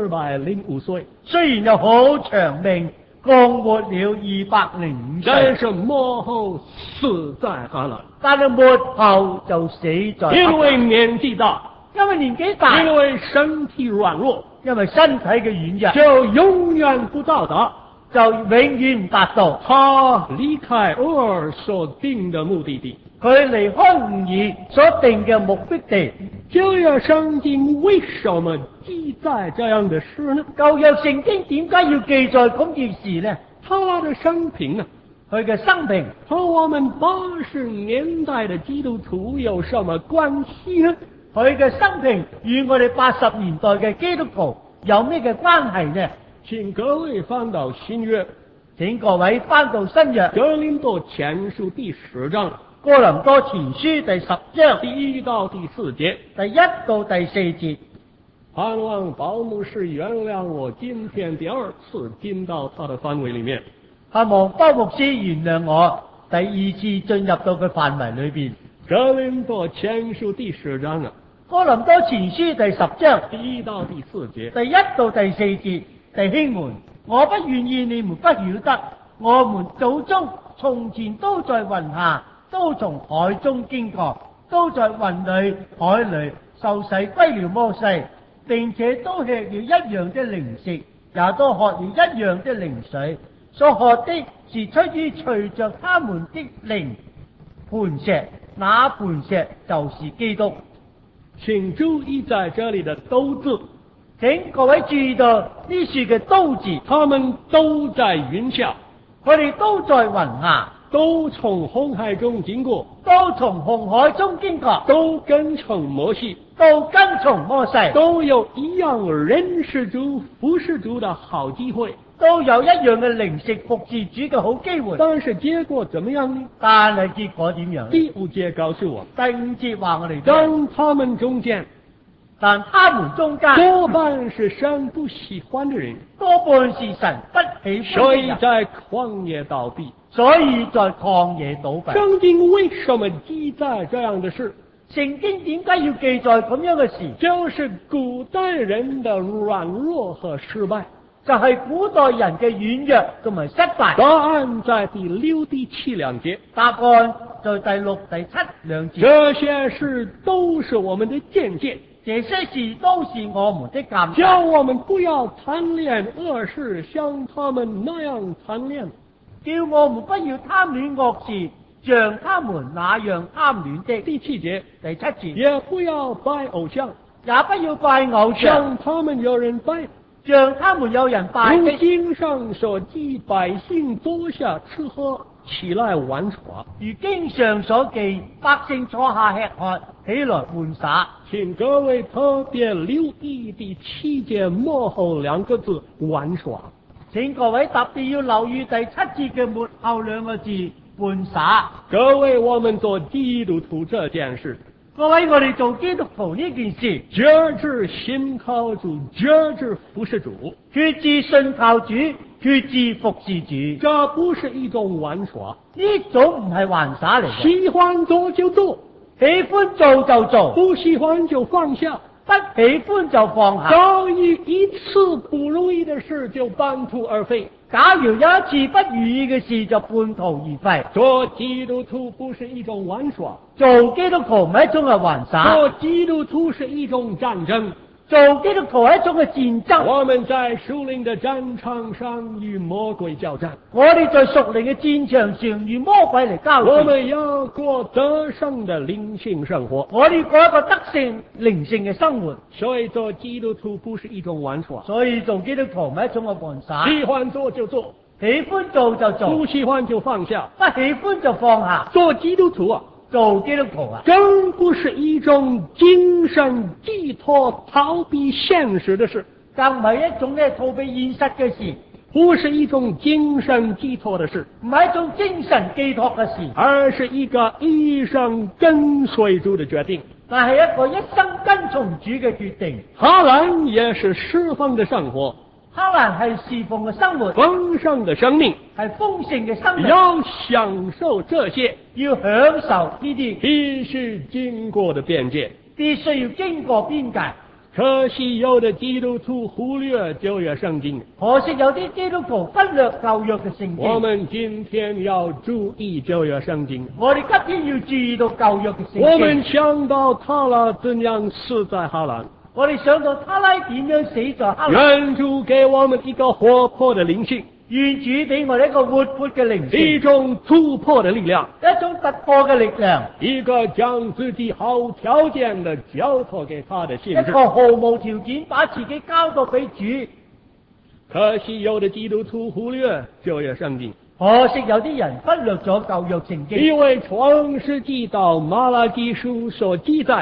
205歲， 雖然有好長命，共活了205歲， 但是末後死在哈蘭， 但係末後就死在黑蘭， 因為年紀大， 因為年紀大， 因為身體軟弱， 因為身體嘅軟弱， 就永遠不到達， 就永遠唔達到他離開烏爾所定的目的地， 佢離開吾爾所定嘅目的地。 舊約聖經為什麼記載這樣的事呢？ 舊約聖經點解要記載咁件事呢？ 他的生平啊， 佢嘅生平和我們80年代的基督徒有什麼關係呢？ 佢嘅生平與我哋80年代嘅基督徒有咩嘅關係呢？ 請各位翻到新約， 請各位翻到新約哥林多前書第10章， 哥林多前書第10章第1到第4節， 第1到第4節。 盼望保牧師原諒我今天第2次進到他的範圍裏面。 盼望保牧師原諒我第2次進入到佢範圍裏邊。 哥林多前書第10章啊， 哥林多前書第10章第1到第4節， 第1到第4節。弟兄們，我不願意你們不曉得，我們祖宗從前都在雲下，都從海中經過，都在雲裏海裏受洗歸了摩西，並且都吃了一樣的靈食，也都喝了一樣的靈水，所喝的是出於隨着他們的靈磐石，那磐石就是基督。 請注意在這裏的都字， 請各位注意到呢處嘅都字， 他們都在雲下， 佢哋都在雲下， 都從紅海中經過， 都從紅海中經過， 都跟從摩西， 都跟從摩西， 都有一樣認識主、服侍主的好機會， 都有一樣嘅靈食服侍主嘅好機會。 但是結果怎麼樣呢？ 但係結果點樣？ 第5節告訴我， 第5節話我哋但他們中間多半是神不喜歡的人， 多半是神不喜歡的人， 所以在曠野倒閉。聖經為什麼記載這樣的事？ 聖經點解要記載咁樣嘅事？ 就是古代人的軟弱和失敗， 就係古代人嘅軟弱同埋失敗。 答案在第6、第7兩節， 答案在第6、第7兩節。 這些事都是我們的見解， 這些事都是我們的鑒戒， 叫我們不要貪戀惡事，像他們那樣貪戀； 叫我們不要貪戀惡事，像他們那樣貪戀的。 第7節， 第7節， 也不要拜偶像， 也不要拜偶像， 像他們有人拜， 像他們有人拜的。 如經上所記，百姓坐下吃喝，起來玩耍。 如經上所記，百姓坐下吃喝，起來玩耍。 請各位特別留意第7節末後2個字玩耍。 請各位特別要留意第7節嘅末後2個字玩耍。 各位，我們做基督徒這件事， 各位，我哋做基督徒呢件事， 決志信靠主，決志服侍主， 決志信靠主，決志服侍主。 這不是一種玩耍， 呢種唔係玩耍嚟嘅。 喜歡做就做， 喜歡做就做， 不喜歡就放下， 不喜歡就放下。 遭遇一次不如意的事就半途而廢， 假如有一次不如意嘅事就半途而廢。 做基督徒不是一種玩耍， 做基督徒唔係一種嘅玩耍， 做基督徒是一種戰爭。 做基督徒係一種嘅戰爭。 我們在屬靈的戰場上與魔鬼交戰， 我哋在屬靈嘅戰場上與魔鬼嚟交戰。 我們要過得勝的靈性生活， 我哋過一個得勝靈性嘅生活。 所以做基督徒不是一種玩耍， 所以做基督徒唔係一種嘅玩耍。 喜歡做就做， 喜歡做就做， 不喜歡就放下， 不喜歡就放下。 做基督徒啊， 做基督徒啊， 更不是一種精神寄託逃避現實的事， 更唔係一種咧逃避現實嘅事， 不是一種精神寄託的事， 唔係一種精神寄託嘅事， 而是一個一生跟隨主的決定。 但係一個一生跟從主嘅決定。 哈蘭也是侍奉的生活， 哈蘭係侍奉嘅生活， 豐盛的生命， 係豐盛嘅生命， 要享受這些， 要享受呢啲， 必須經過的邊界， 必須要經過邊界。 可惜有的基督徒忽略舊約聖經， 可惜有啲基督徒忽略舊約嘅聖經。 我們今天要注意舊約聖經， 我哋今天要注意到舊約嘅聖經。 我們想到他拉怎樣死在哈蘭， 我哋想到他拉點樣死在哈蘭。 願主給我們一個活潑的靈性， 願主俾我哋一個活潑嘅靈性， 一種突破的力量， 一種突破嘅力量， 一個將自己毫條件的交託給他的信志， 一個毫無條件把自己交託俾主。 可惜有的基督徒忽略舊約聖經， 可惜有啲人忽略咗舊約聖經， 因為創世紀到馬拉基書所記載的，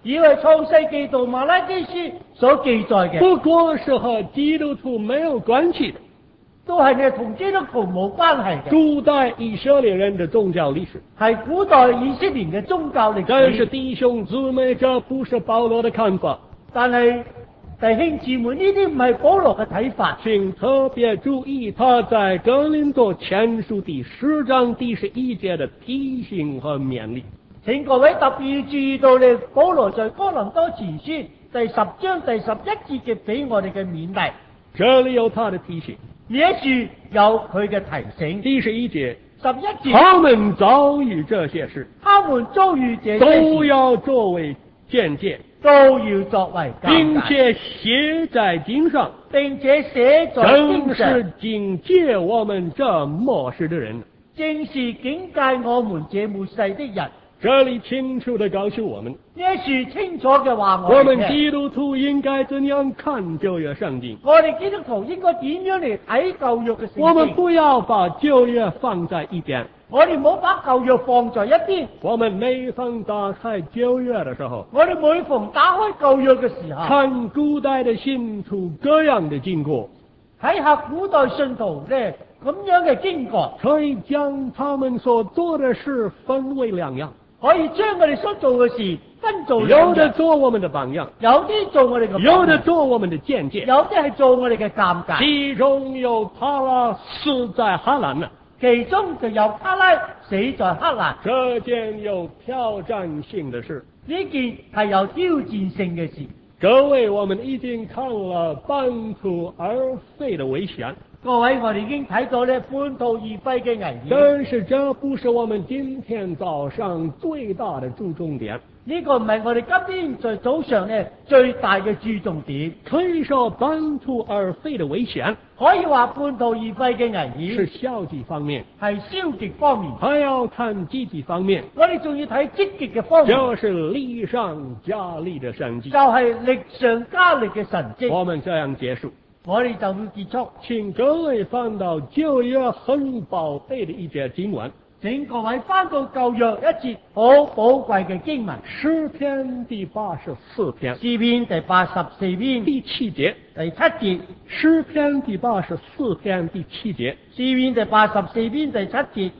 以為創世記到馬拉基書所記載嘅， 不過是和基督徒沒有關係的， 都係呢同基督徒冇關係嘅。 古代以色列人的宗教歷史， 係古代以色列嘅宗教歷但是史。 弟兄姊妹，這不是保羅的看法， 但係弟兄姊妹，呢啲唔係保羅嘅睇法。 請特別注意他在哥林多前書第10章第11節的提醒和勉勵。 請各位特別要注意到呢，保羅在哥林多前書第10章第11節嘅俾我哋嘅勉勵。 這裏有他的提醒， 呢一處有佢嘅提醒。 第11節 11節， 他們遭遇這些事， 他們遭遇這些都事， 要作為見解， 都要作為鑑戒， 並且寫在經上， 並且寫在經正上， 是警戒我們這末世的人。 正是警戒我們這末世的人。 這裏清楚地告訴我們， 呢一處清楚嘅話我們哋聽， 基督徒應該怎樣看舊約聖經。 我哋基督徒應該點樣嚟睇舊約嘅聖經？ 我們不要把舊約放在一邊， 我哋唔好把舊約放在一邊。 我們每逢打開舊約的時候， 我哋每逢打開舊約嘅時候， 看古代的信徒各樣的經過， 睇下古代信徒咧咁樣嘅經過， 可以將他們所做的事分為兩樣， 可以將我哋所做嘅事分做兩有的樣， 做我們的榜樣， 有啲做我哋嘅榜樣， 有的做我們的見解， 有啲係做我哋嘅鑑戒。 其中有他拉死在哈蘭了， 其中就有卡拉死在黑蘭， 這件有挑戰性的事。 呢件係有挑戰性嘅事。 各位，我們已經看了半途而廢的危險， 各位，我哋已經睇到呢半途而廢嘅危險。 但是這不是我們今天早上最大的注重點。 呢個唔係我哋今天在早上呢最大嘅注重點。 可以說半途而廢的危險可以話半途而廢嘅危是險消極方面， 係消極方面， 還要看積極方面， 我哋仲要睇積極嘅方面， 就是力上加力的神蹟。 就係力上加力嘅神蹟。 我們這樣結束， 我哋就要結束。 請各位翻到舊約很寶貝的一節經文， 請各位翻到舊約一節好寶貴嘅經文， 詩篇第84篇詩篇第84篇第7節， 第7節， 詩篇第84篇第7節， 詩篇第84篇第7節，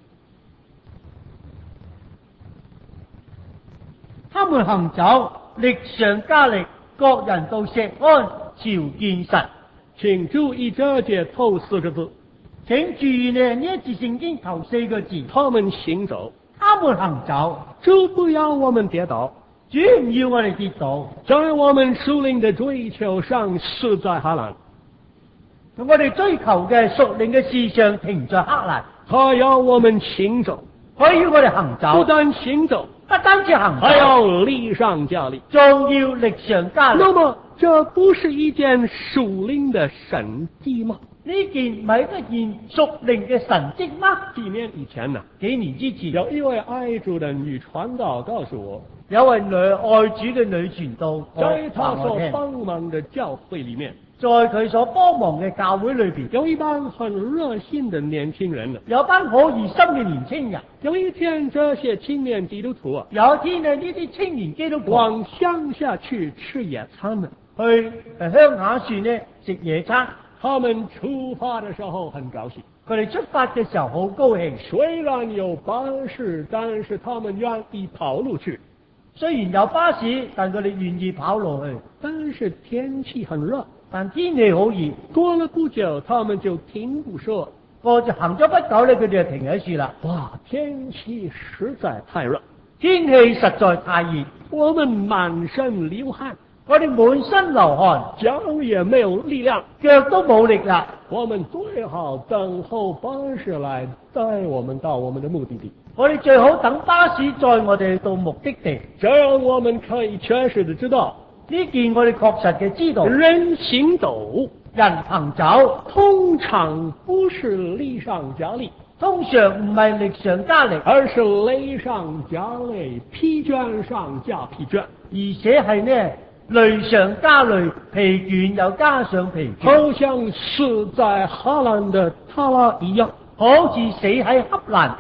他們行走，力上加力，各人到錫安朝見神。 請注意這節頭4個字， 請注意呢一節聖經頭4個字， 他們行走， 他們行走， 主不要我們跌倒， 主唔要我哋跌倒。 在我們屬靈的追求上死在哈蘭， 我哋追求嘅屬靈嘅事上停在黑蘭， 他要我們行走， 可以我哋行走， 不但行走， 不單止行走， 還要力上加力。 仲要力上加力。 那麼這不是一件屬靈的神蹟嗎？ 呢件唔係一件屬靈嘅神蹟嗎？ 幾年以前呢， 幾年之前， 有一位愛主的女傳道告訴我， 有位愛主嘅女傳道在他話我聽， 所幫忙的教會裏面， 在佢所幫忙嘅教會裏邊， 有一班很熱心的年輕人。 有班好熱心嘅年青人。 有一天，這些青年基督徒啊， 有一天呢，呢啲青年基督徒往鄉下去吃野餐呢。 去鄉下處呢食野餐。 他們出發的時候很高興， 佢哋出發嘅時候好高興， 雖然有巴士，但是他們願意跑路去。 雖然有巴士，但佢哋願意跑路去。 但是天氣很熱， 但天氣好熱， 過了不久，他們就停步說， 我就行咗不久咧，佢哋就停喺處啦。 哇，天氣實在太熱， 天氣實在太熱， 我們滿身流汗， 我哋滿身流汗， 腳也沒有力量， 腳都冇力啦。 我們最好等候巴士來帶我們到我們的目的地。 我哋最好等巴士載我哋到目的地， 這樣我們可以確實的知道， 呢件我哋確實嘅知道， 人行走， 人行走， 通常不是力上加力， 通常唔係力上加力， 而是累上加累，疲倦上加疲倦， 而且係呢累上加累，疲倦又加上疲倦， 好像死在哈蘭的他拉一樣。 好似死喺黑蘭嘅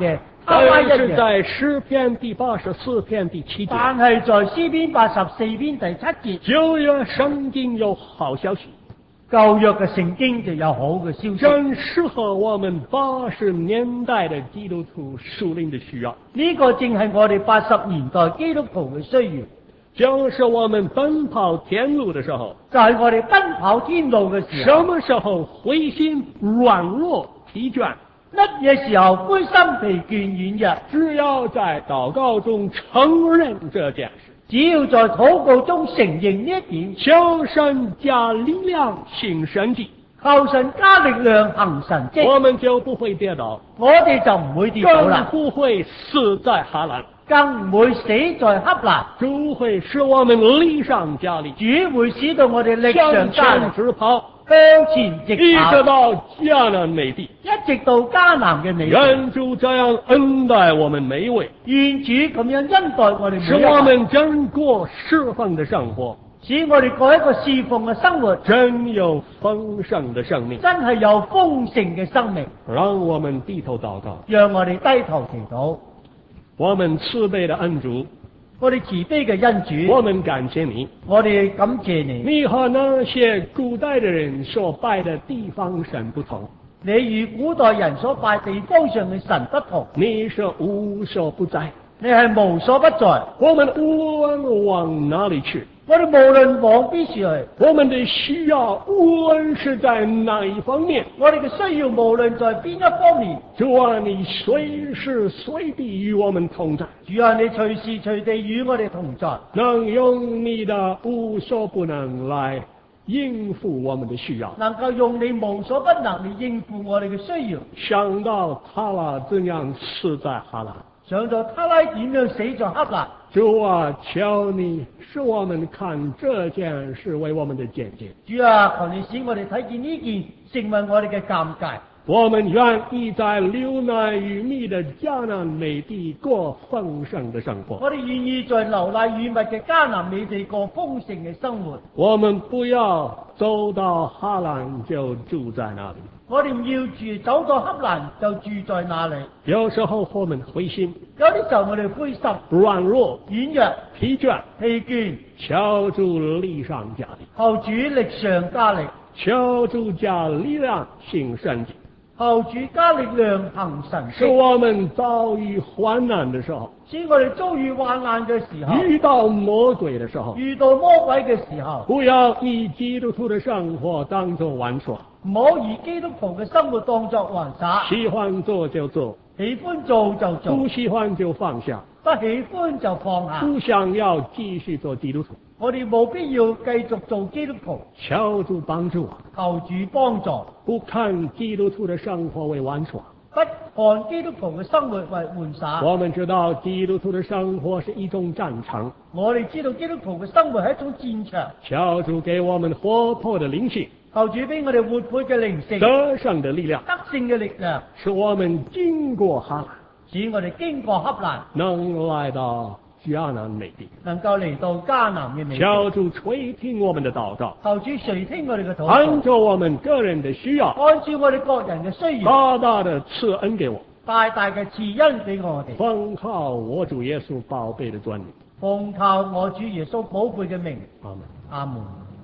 但是在詩篇第84篇第7節， 但係在詩篇84篇第7節， 舊約聖經有好消息， 舊約嘅聖經就有好嘅消息， 正適合我們80年代的基督徒屬靈的需要。 呢個正係我哋80年代基督徒嘅需要， 就是我們奔跑天路的時候， 就係我哋奔跑天路嘅時候。 什麼時候灰心軟弱疲倦？ 乜嘢時候灰心疲倦軟弱？ 只要在禱告中承認這件事， 只要在禱告中承認呢一點， 求神加力量行神蹟， 求神加力量行神蹟， 我們就不會跌倒， 我哋就唔會跌倒啦， 更不會死在哈蘭， 更唔會死在黑蘭。 主會使我們力上加力， 主會使到我哋力上加力， 向前直跑， 向前直一直跑， 到迦南美地， 一直到迦南嘅美地。 願主這樣恩待我們每一位， 願主咁樣恩待我哋每一使位， 我們真過侍奉的生活， 使我哋過一個侍奉嘅生活， 真有豐盛的生命。 真係有豐盛嘅生命。 讓我們低頭禱告， 讓我哋低頭祈禱。 我們慈悲的恩主， 我哋慈悲嘅恩主， 我們感謝你， 我哋感謝你。 你和那些古代的人所拜的地方神不同， 你與古代人所拜地方上嘅神不同， 你是無所不在， 你係無所不在。 我們無論往哪裏去， 我哋無論往邊處去， 我們的需要無論是在哪一方面， 我哋嘅需要無論在邊一方面， 主啊，你隨時隨地與我們同在， 主啊，你隨時隨地與我哋同在， 能用你的無所不能來應付我們的需要。 能夠用你無所不能嚟應付我哋嘅需要。 想到他拉怎樣死在哈蘭， 想到他拉點樣死在黑蘭， 主啊，求你使我們看這件事為我們的見解。 主啊，求你使我哋睇見呢件成為我哋嘅鑑戒。 我們願意在流奶與蜜的迦南美地過豐盛的生活。 我哋願意在流奶與蜜嘅迦南美地過豐盛嘅生活。 我們不要走到哈蘭就住在那裏。 我哋唔要住走到黑蘭就住在那裏。 有時候我們灰心， 有啲時候我哋灰心、 軟弱、 軟弱、 疲倦， 疲倦， 求主力上加力， 求主力上加力， 求主加力量行神蹟， 求主加力量行神使蹟。 我們遭遇患難的時候， 使我哋遭遇患難嘅時候， 遇到魔鬼的時候， 遇到魔鬼嘅時候， 不要以基督徒的生活當作玩耍， 唔好以基督徒嘅生活當作玩耍， 喜歡做就做， 喜歡做就做， 不喜歡就放下， 不喜歡就放下。 不想要繼續做基督徒。 我哋冇必要繼續做基督徒， 求主幫助我， 求主幫助， 不看基督徒的生活為玩耍。 不看基督徒嘅生活為玩耍。 我們知道基督徒的生活是一種戰場， 我哋知道基督徒嘅生活係一種戰場。 求主給我們活潑的靈性， 求主俾我哋活潑嘅靈性， 得勝的力量， 得勝嘅力量， 使我們經過哈蘭， 使我哋經過黑蘭， 能來到迦南美地。 能夠嚟到迦南嘅美地。 求主垂聽我們的禱告， 求主垂聽我哋嘅禱按告， 照我們個人的需要， 按照我哋個人嘅需要， 大大的賜恩給我， 大大嘅賜恩俾我哋。 奉靠我主耶穌寶貝的尊名， 奉靠我主耶穌寶貝嘅名。 阿門。 阿門。